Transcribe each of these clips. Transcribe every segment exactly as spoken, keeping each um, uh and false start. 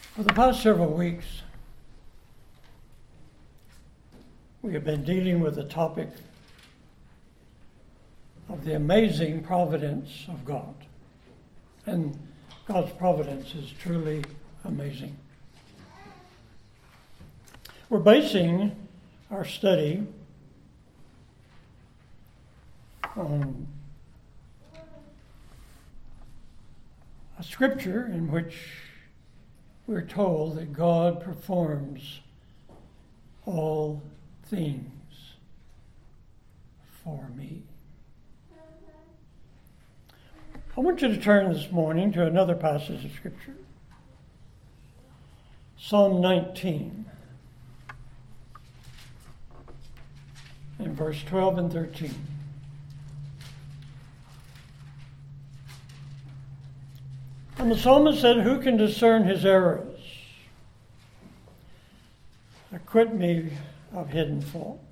For the past several weeks, we have been dealing with the topic of the amazing providence of God. And God's providence is truly amazing. We're basing our study on a scripture in which we're told that God performs all things for me. I want you to turn this morning to another passage of Scripture. Psalm nineteen, in verse twelve and thirteen. And the psalmist said, "Who can discern his errors? Acquit me of hidden faults."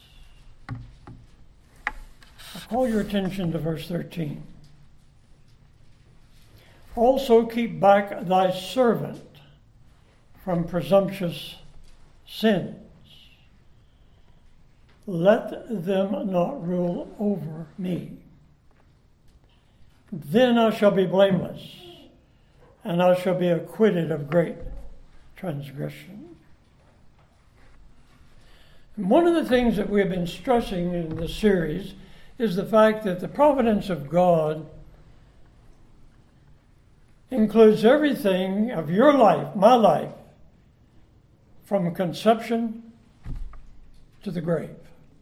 I call your attention to verse thirteen. "Also keep back thy servant from presumptuous sins. Let them not rule over me. Then I shall be blameless, and I shall be acquitted of great transgression." And one of the things that we have been stressing in this series is the fact that the providence of God includes everything of your life, my life, from conception to the grave.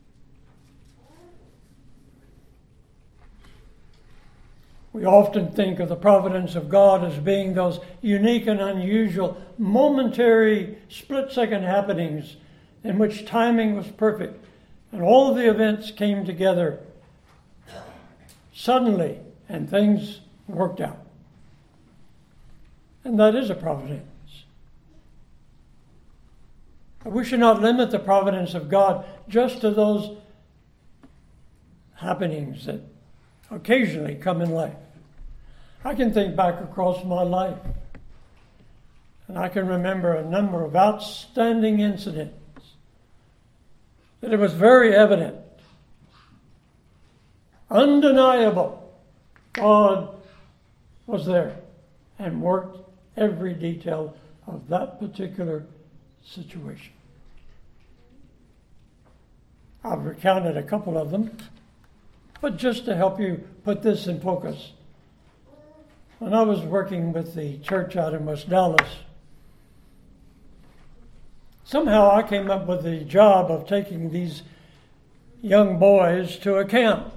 We often think of the providence of God as being those unique and unusual, momentary, split-second happenings in which timing was perfect and all of the events came together suddenly and things worked out. And that is a providence. But we should not limit the providence of God just to those happenings that occasionally come in life. I can think back across my life, and I can remember a number of outstanding incidents that it was very evident, undeniable, God was there and worked every detail of that particular situation. I've recounted a couple of them, but just to help you put this in focus. When I was working with the church out in West Dallas, somehow I came up with the job of taking these young boys to a camp.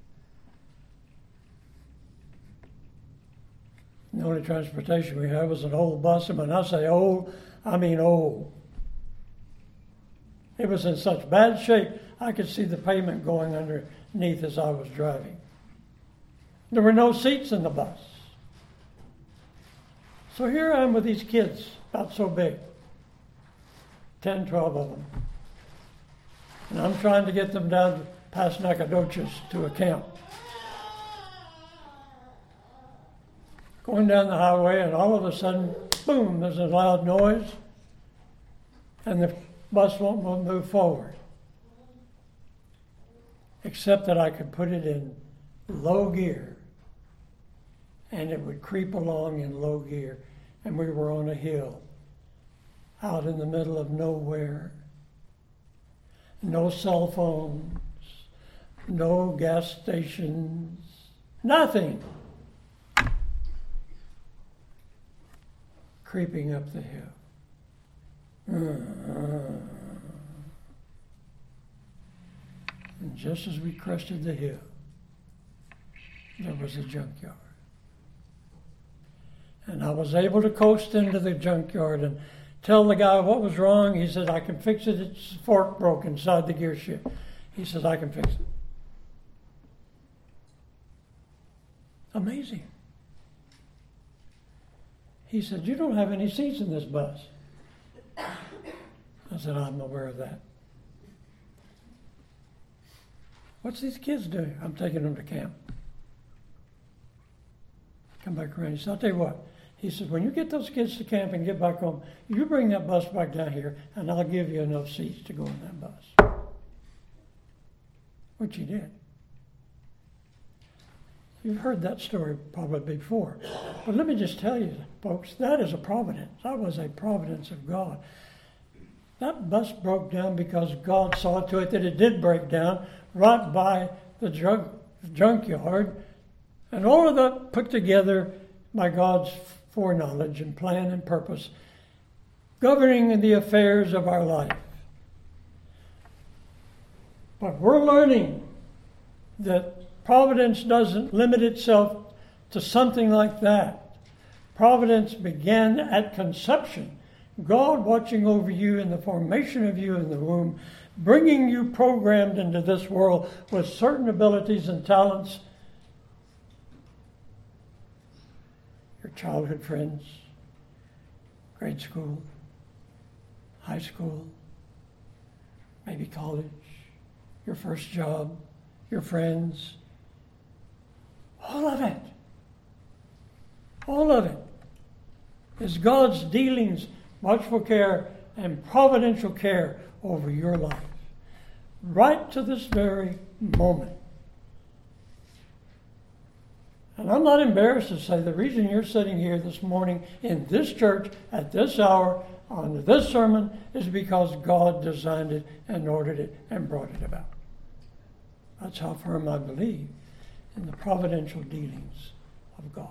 The only transportation we had was an old bus, and when I say old, I mean old. It was in such bad shape, I could see the pavement going underneath as I was driving. There were no seats in the bus. So here I am with these kids, about so big, ten, twelve of them. And I'm trying to get them down past Nacogdoches to a camp. Going down the highway, and all of a sudden, boom, there's a loud noise, and the bus won't move forward. Except that I could put it in low gear, and it would creep along in low gear. And we were on a hill, out in the middle of nowhere. No cell phones, no gas stations, nothing. Creeping up the hill. And just as we crested the hill, there was a junkyard. And I was able to coast into the junkyard and tell the guy what was wrong. He said, "I can fix it. Its fork broke inside the gear shift." He says, "I can fix it." Amazing. He said, "You don't have any seats in this bus." I said, "I'm aware of that." "What's these kids doing?" "I'm taking them to camp." Come back around. He said, "I'll tell you what, He said, when you get those kids to camp and get back home, you bring that bus back down here, and I'll give you enough seats to go in that bus. Which he did. You've heard that story probably before. But let me just tell you, folks, that is a providence. That was a providence of God. That bus broke down because God saw to it that it did break down right by the junk, junkyard. And all of that put together by God's foreknowledge and plan and purpose, governing the affairs of our life. But we're learning that providence doesn't limit itself to something like that. Providence began at conception. God watching over you in the formation of you in the womb, bringing you programmed into this world with certain abilities and talents. Your childhood friends, grade school, high school, maybe college, your first job, your friends, all of it, all of it is God's dealings, watchful care, and providential care over your life, right to this very moment. And I'm not embarrassed to say the reason you're sitting here this morning in this church at this hour on this sermon is because God designed it and ordered it and brought it about. That's how firm I believe in the providential dealings of God.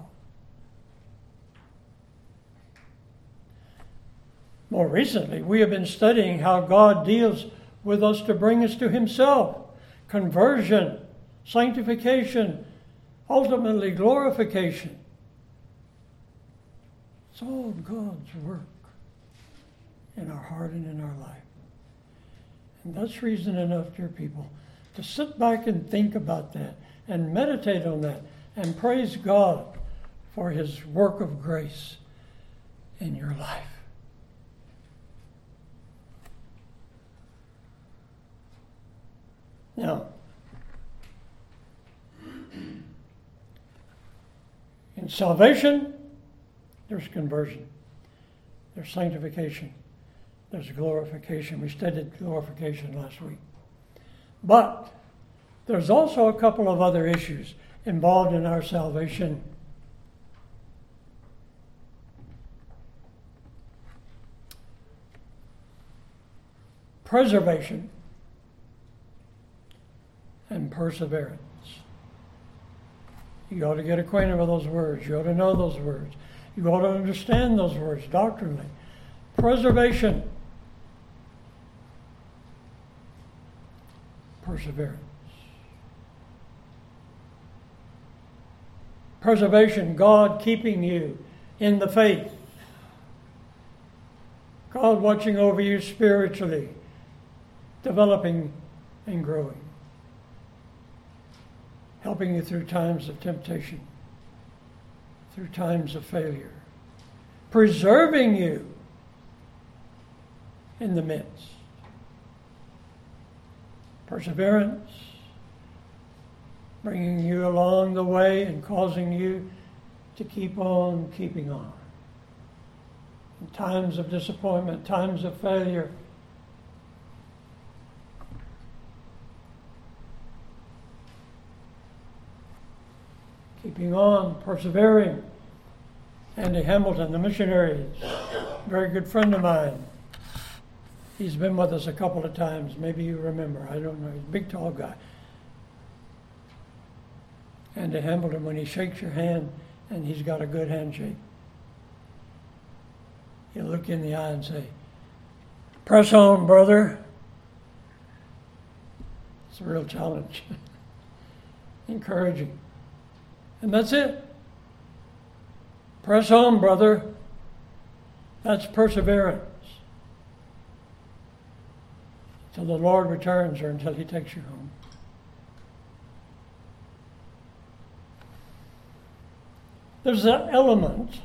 More recently, we have been studying how God deals with us to bring us to Himself. Conversion, sanctification, ultimately glorification. It's all God's work in our heart and in our life. And that's reason enough, dear people, to sit back and think about that and meditate on that and praise God for His work of grace in your life. Now, in salvation, there's conversion. There's sanctification. There's glorification. We studied glorification last week. But there's also a couple of other issues involved in our salvation. Preservation and perseverance. You ought to get acquainted with those words. You ought to know those words. You ought to understand those words doctrinally. Preservation. Perseverance. Preservation, God keeping you in the faith. God watching over you spiritually, developing and growing. Helping you through times of temptation, through times of failure, preserving you in the midst. Perseverance, bringing you along the way and causing you to keep on keeping on. In times of disappointment, times of failure, keeping on, persevering. Andy Hamilton, the missionary, a very good friend of mine. He's been with us a couple of times. Maybe you remember. I don't know. He's a big, tall guy. Andy Hamilton, when he shakes your hand, and he's got a good handshake, he'll look you in the eye and say, "Press on, brother." It's a real challenge. Encouraging. And that's it. Press on, brother. That's perseverance. Till the Lord returns or until He takes you home. There's an element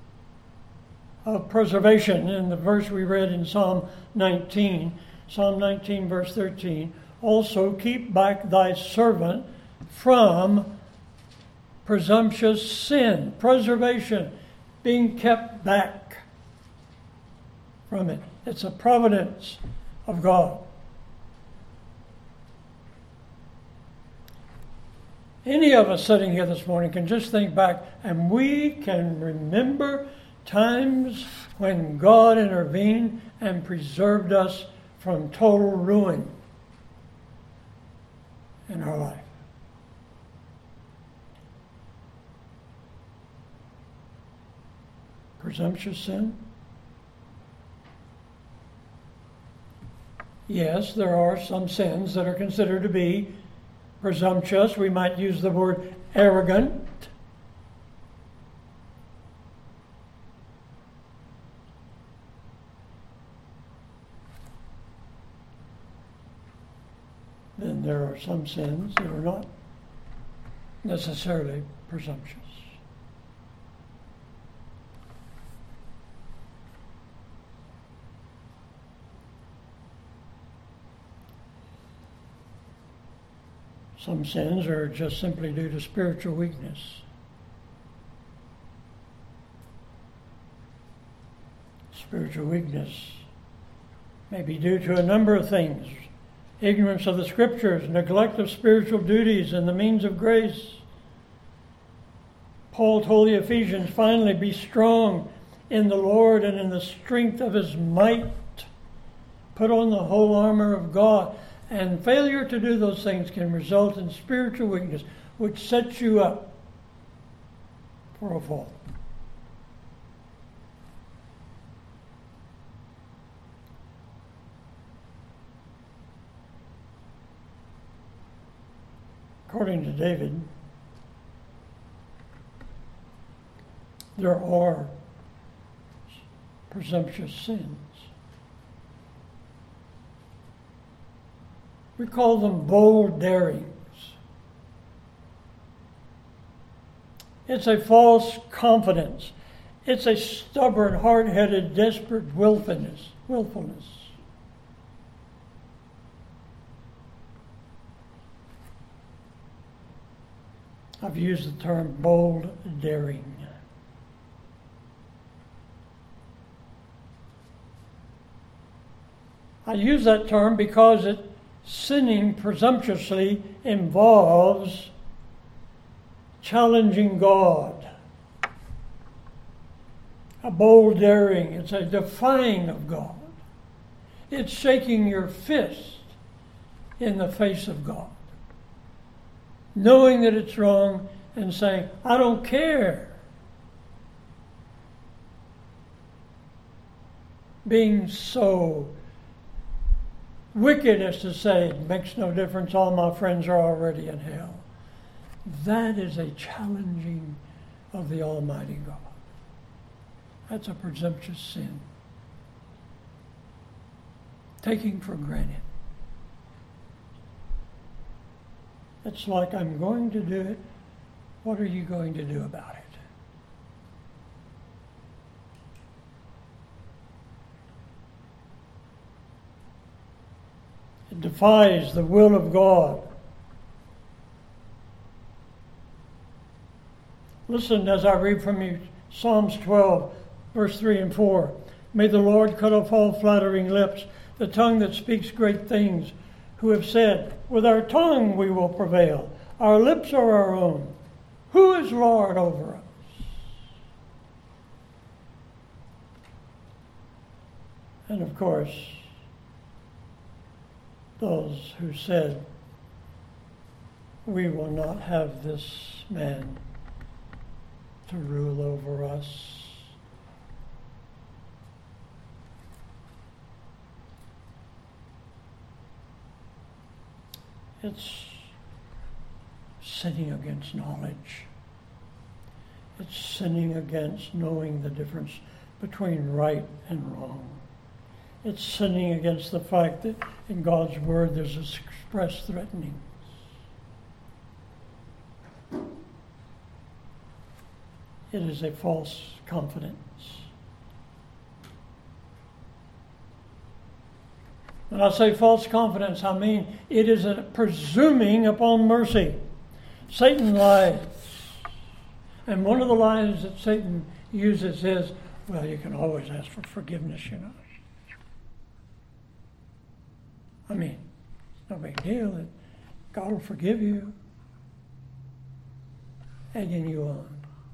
of preservation in the verse we read in Psalm nineteen. Psalm nineteen, verse thirteen. Also keep back thy servant from presumptuous sin. Preservation being kept back from it. It's a providence of God. Any of us sitting here this morning can just think back, and we can remember times when God intervened and preserved us from total ruin in our life. Presumptuous sin? Yes, there are some sins that are considered to be presumptuous. We might use the word arrogant. Then there are some sins that are not necessarily presumptuous. Some sins are just simply due to spiritual weakness. Spiritual weakness may be due to a number of things. Ignorance of the Scriptures, neglect of spiritual duties and the means of grace. Paul told the Ephesians, finally, be strong in the Lord and in the strength of His might. Put on the whole armor of God. And failure to do those things can result in spiritual weakness, which sets you up for a fall. According to David, there are presumptuous sins. We call them bold darings. It's a false confidence. It's a stubborn, hard-headed, desperate willfulness. willfulness. I've used the term bold daring. I use that term because it sinning presumptuously involves challenging God. A bold daring, it's a defying of God. It's shaking your fist in the face of God. Knowing that it's wrong and saying, I don't care. Being so wicked as to say, it makes no difference, all my friends are already in hell. That is a challenging of the Almighty God. That's a presumptuous sin. Taking for granted. It's like, I'm going to do it. What are you going to do about it? It defies the will of God. Listen as I read from you Psalms twelve, verse three and four. May the Lord cut off all flattering lips, the tongue that speaks great things, who have said, with our tongue we will prevail. Our lips are our own. Who is Lord over us? And of course, those who said, we will not have this man to rule over us. It's sinning against knowledge. It's sinning against knowing the difference between right and wrong. It's sinning against the fact that in God's Word there's express threatenings. It is a false confidence. When I say false confidence, I mean it is a presuming upon mercy. Satan lies. And one of the lies that Satan uses is, well, you can always ask for forgiveness, you know. I mean, no big deal. God will forgive you. Egging you on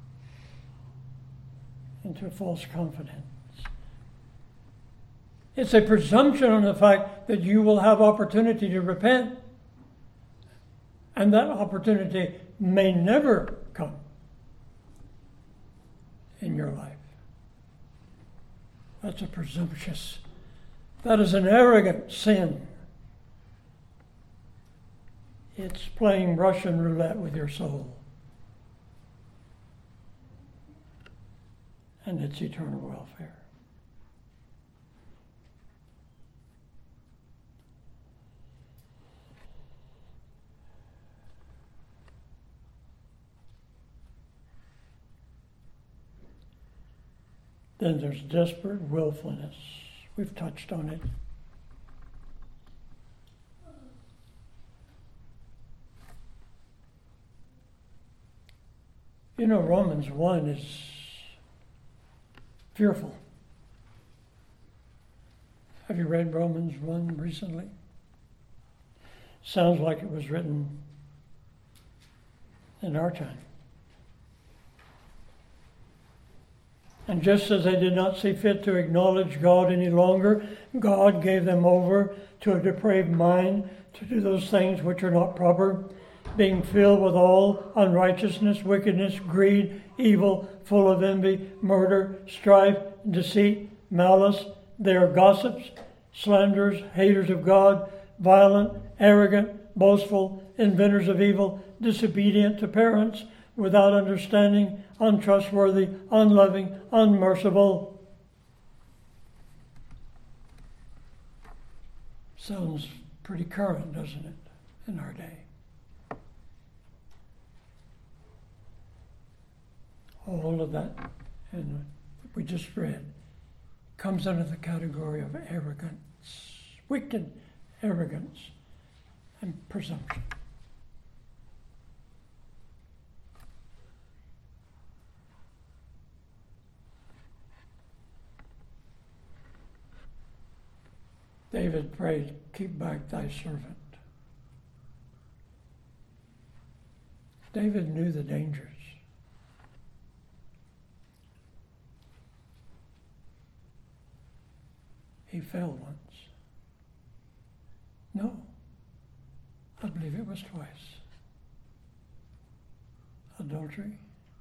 into a false confidence. It's a presumption on the fact that you will have opportunity to repent. And that opportunity may never come in your life. That's a presumptuous, that is an arrogant sin. It's playing Russian roulette with your soul and its eternal welfare. Then there's desperate willfulness. We've touched on it. You know, Romans one is fearful. Have you read Romans one recently? Sounds like it was written in our time. And just as they did not see fit to acknowledge God any longer, God gave them over to a depraved mind to do those things which are not proper, being filled with all unrighteousness, wickedness, greed, evil, full of envy, murder, strife, deceit, malice. They are gossips, slanderers, haters of God, violent, arrogant, boastful, inventors of evil, disobedient to parents, without understanding, untrustworthy, unloving, unmerciful. Sounds pretty current, doesn't it, in our day? All of that, and we just read, comes under the category of arrogance, wicked arrogance and presumption. David prayed, keep back thy servant. David knew the dangers. He fell once. No, I believe it was twice. Adultery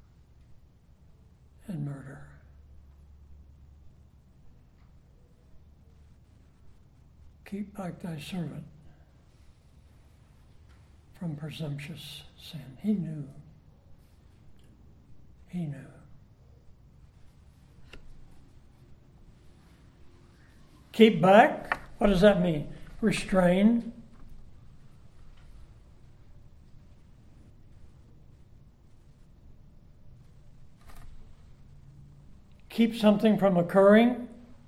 and murder. Keep back thy servant from presumptuous sin. He knew. He knew. Keep back, what does that mean? Restrain. Keep something from occurring.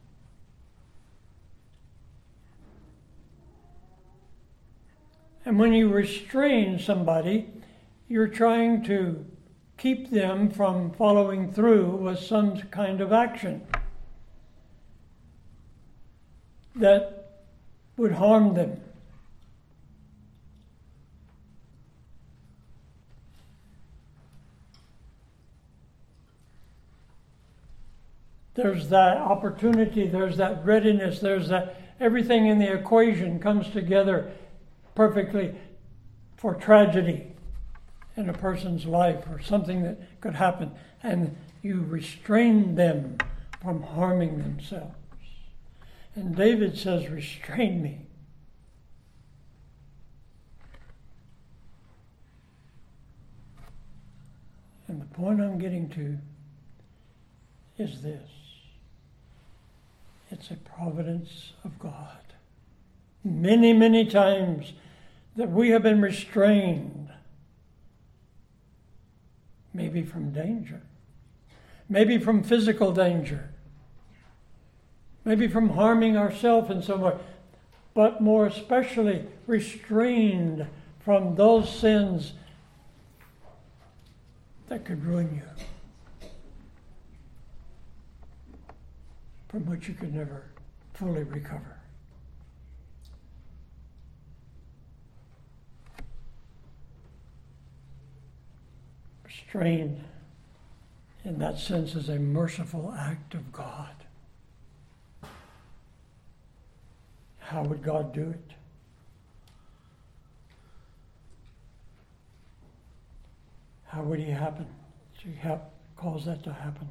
And when you restrain somebody, you're trying to keep them from following through with some kind of action that would harm them. There's that opportunity, there's that readiness, there's that everything in the equation comes together perfectly for tragedy in a person's life or something that could happen, and you restrain them from harming themselves. And David says, restrain me. And the point I'm getting to is this. It's a providence of God. Many, many times that we have been restrained, maybe from danger, maybe from physical danger, maybe from harming ourselves in some way, but more especially restrained from those sins that could ruin you. from which you could never fully recover. Restraint, in that sense, is a merciful act of God. How would God do it? How would He happen? To help cause that to happen?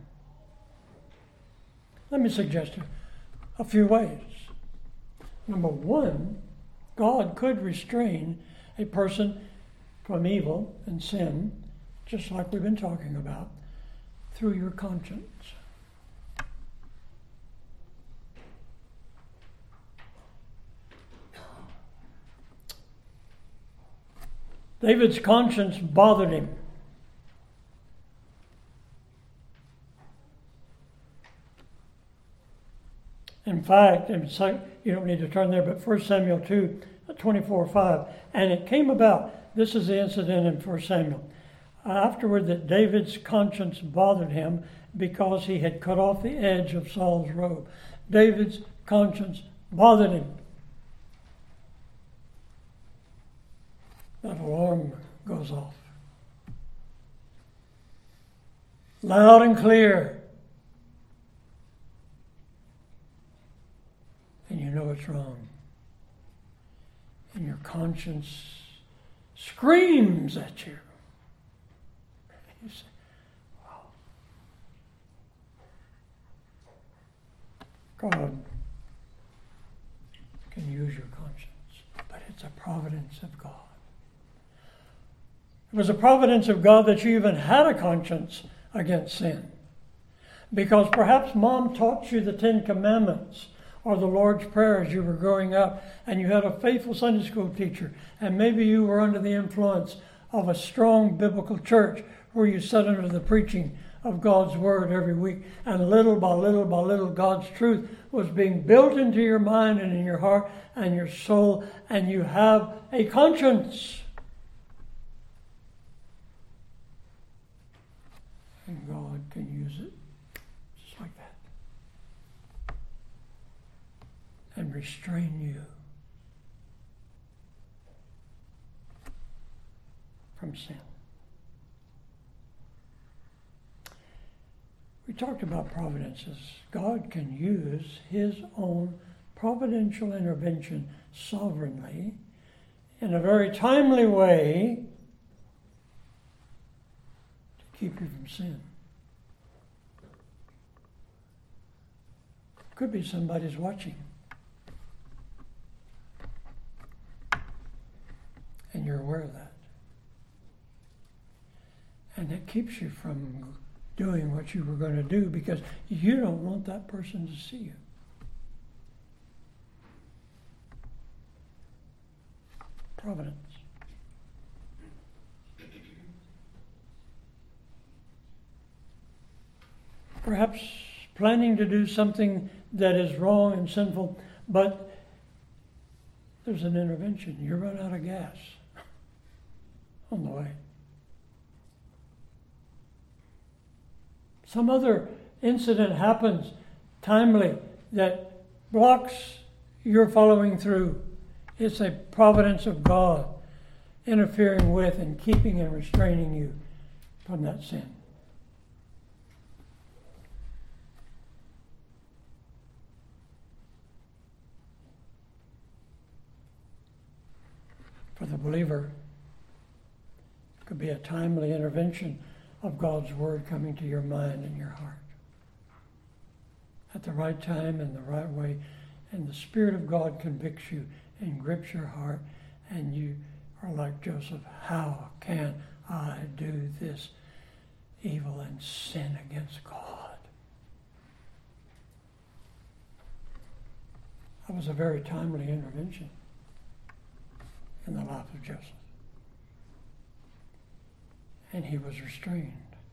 Let me suggest a few ways. Number one, God could restrain a person from evil and sin, just like we've been talking about, through your conscience. David's conscience bothered him. In fact, in fact, you don't need to turn there, but First Samuel two, twenty-four, five. And it came about, this is the incident in First Samuel, afterward that David's conscience bothered him because he had cut off the edge of Saul's robe. David's conscience bothered him. That alarm goes off. Loud and clear. And you know it's wrong. And your conscience screams at you. You say, wow. God can use your conscience, but it's a providence of God. It was a providence of God that you even had a conscience against sin. Because perhaps Mom taught you the Ten Commandments or the Lord's Prayer as you were growing up, and you had a faithful Sunday school teacher, and maybe you were under the influence of a strong biblical church where you sat under the preaching of God's Word every week, and little by little by little God's truth was being built into your mind and in your heart and your soul, and you have a conscience. And God can use it just like that and restrain you from sin. We talked about providences. God can use His own providential intervention sovereignly in a very timely way keep you from sin. Could be somebody's watching. And you're aware of that. And it keeps you from doing what you were going to do because you don't want that person to see you. Providence. Perhaps planning to do something that is wrong and sinful, but there's an intervention. You run out of gas on the way. Some other incident happens timely that blocks your following through. It's a providence of God interfering with and keeping and restraining you from that sin. For the believer, it could be a timely intervention of God's Word coming to your mind and your heart at the right time and the right way, and the Spirit of God convicts you and grips your heart, and you are like Joseph, how can I do this evil and sin against God? That was a very timely intervention in the life of Joseph. And he was restrained.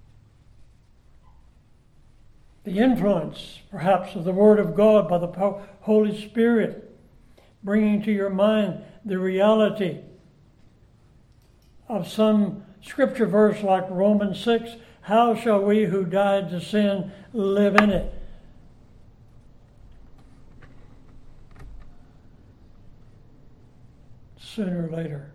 The influence, perhaps, of the Word of God by the Holy Spirit, bringing to your mind the reality of some scripture verse like Romans six, how shall we who died to sin live in it? sooner or later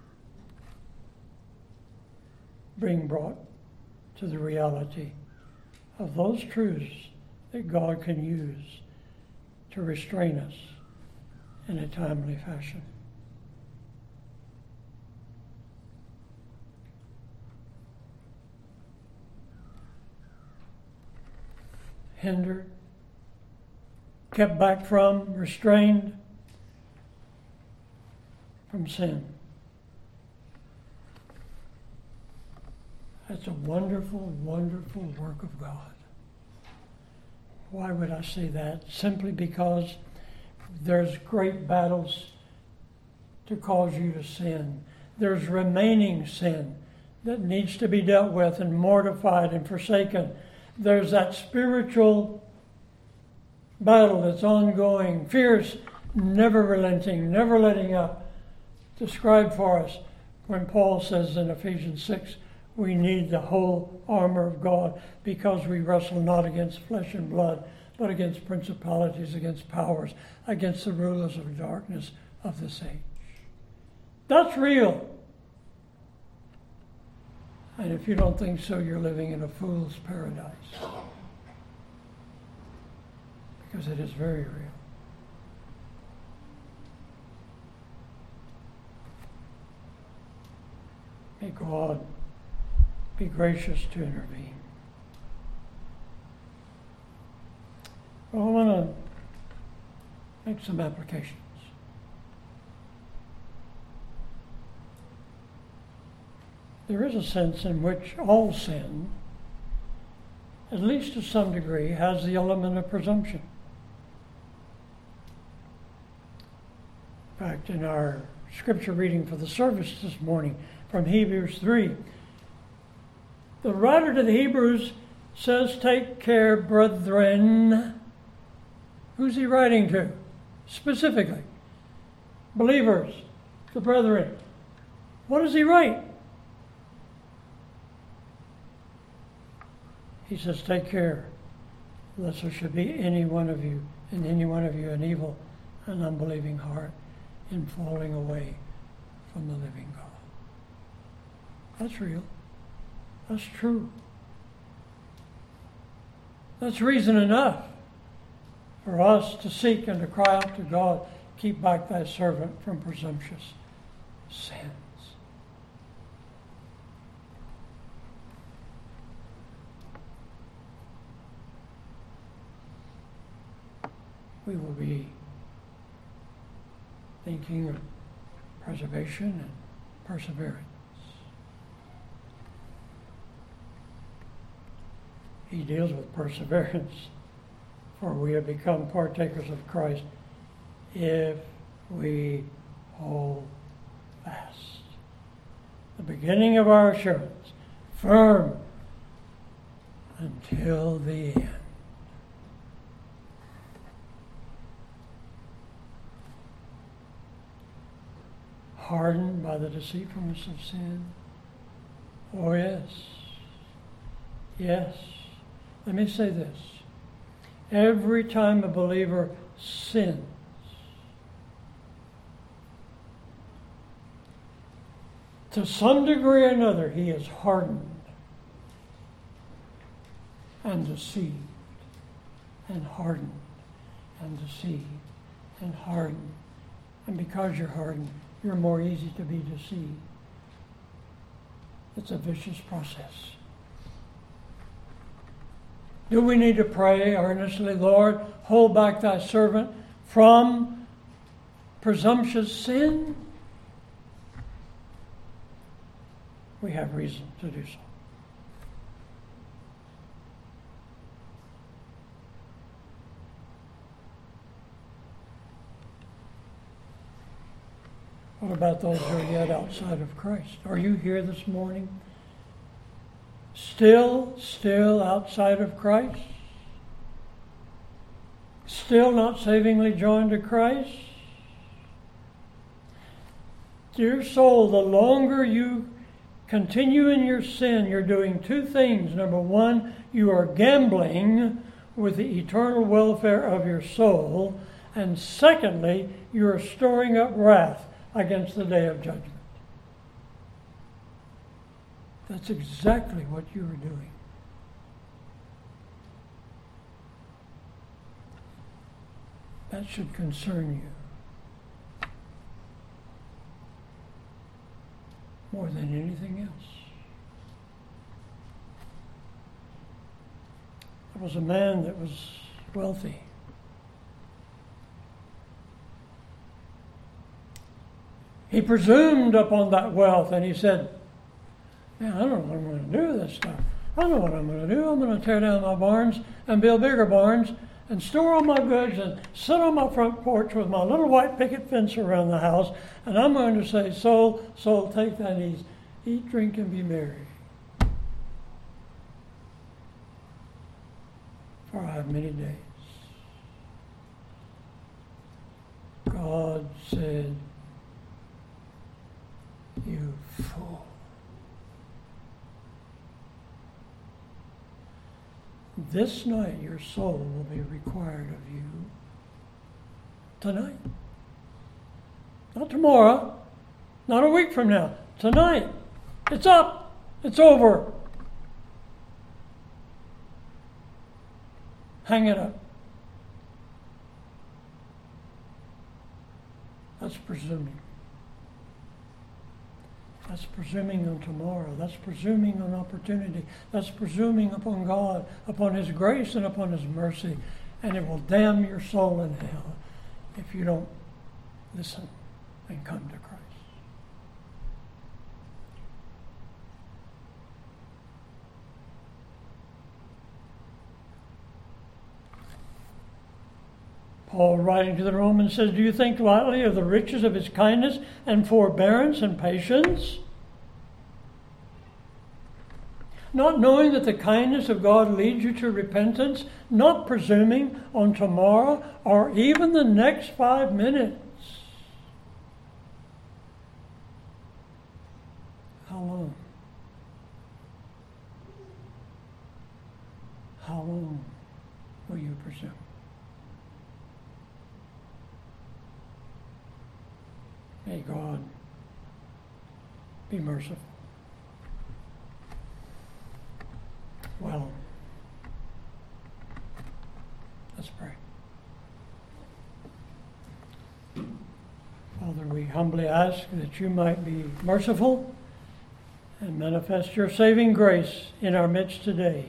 being brought to the reality of those truths that God can use to restrain us in a timely fashion. Hindered, kept back from, restrained from sin. That's a wonderful, wonderful work of God. Why would I say that? Simply because there's great battles to cause you to sin. There's remaining sin that needs to be dealt with and mortified and forsaken. There's that spiritual battle that's ongoing, fierce, never relenting, never letting up, described for us when Paul says in Ephesians six, we need the whole armor of God because we wrestle not against flesh and blood, but against principalities, against powers, against the rulers of darkness of this age. That's real. And if you don't think so, you're living in a fool's paradise. Because it is very real. May God be gracious to intervene. Well, I want to make some applications. There is a sense in which all sin, at least to some degree, has the element of presumption. In fact, in our scripture reading for the service this morning from Hebrews three, the writer to the Hebrews says, take care, brethren. Who's he writing to? Specifically, believers, the brethren. What does he write? He says, take care, lest there should be any one of you, in any one of you, an evil and unbelieving heart in falling away from the living God. That's real. That's true. That's reason enough for us to seek and to cry out to God, keep back thy servant from presumptuous sins. We will be thinking of preservation and perseverance. He deals with perseverance, for we have become partakers of Christ if we hold fast. The beginning of our assurance, firm until the end. Hardened by the deceitfulness of sin? Oh, yes. Yes. Let me say this. Every time a believer sins, to some degree or another, he is hardened and deceived, and hardened and deceived, and hardened. And because you're hardened, you're more easy to be deceived. It's a vicious process. Do we need to pray earnestly, Lord, hold back thy servant from presumptuous sin? We have reason to do so. What about those who are yet outside of Christ? Are you here this morning? Still, still outside of Christ? Still not savingly joined to Christ? Dear soul, the longer you continue in your sin, you're doing two things. Number one, you are gambling with the eternal welfare of your soul. And secondly, you are storing up wrath against the day of judgment. That's exactly what you were doing. That should concern you more than anything else. There was a man that was wealthy. He presumed upon that wealth and he said, "Man, I don't know what I'm going to do with this stuff. I know what I'm going to do. I'm going to tear down my barns and build bigger barns and store all my goods and sit on my front porch with my little white picket fence around the house, and I'm going to say, soul, soul, take that ease. Eat, drink, and be merry. For I have many days." God said, "You fool. This night your soul will be required of you. Tonight. Not tomorrow. Not a week from now. Tonight. It's up. It's over. Hang it up." That's presuming. That's presuming on tomorrow. That's presuming on opportunity. That's presuming upon God, upon His grace and upon His mercy. And it will damn your soul in hell if you don't listen and come to Christ. Paul, writing to the Romans, says, "Do you think lightly of the riches of His kindness and forbearance and patience? Not knowing that the kindness of God leads you to repentance, not presuming on tomorrow or even the next five minutes." How long? How long will you presume? May God be merciful. Well, let's pray. Father, we humbly ask that you might be merciful and manifest your saving grace in our midst today.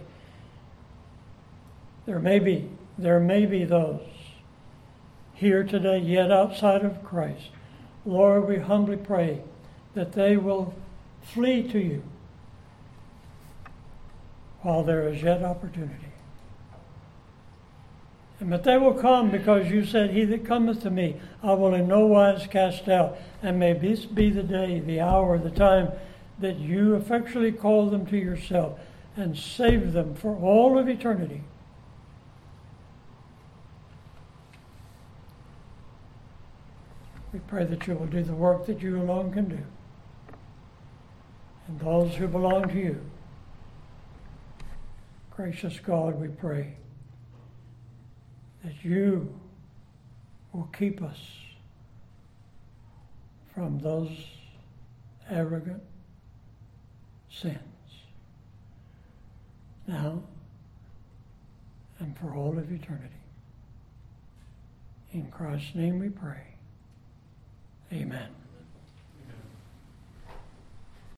There may be, there may be those here today yet outside of Christ. Lord, we humbly pray that they will flee to you while there is yet opportunity. And that they will come because you said, "He that cometh to me, I will in no wise cast out." And may this be the day, the hour, the time that you effectually call them to yourself and save them for all of eternity. We pray that you will do the work that you alone can do. And those who belong to you. Gracious God, we pray that you will keep us from those arrogant sins now and for all of eternity. In Christ's name we pray. Amen.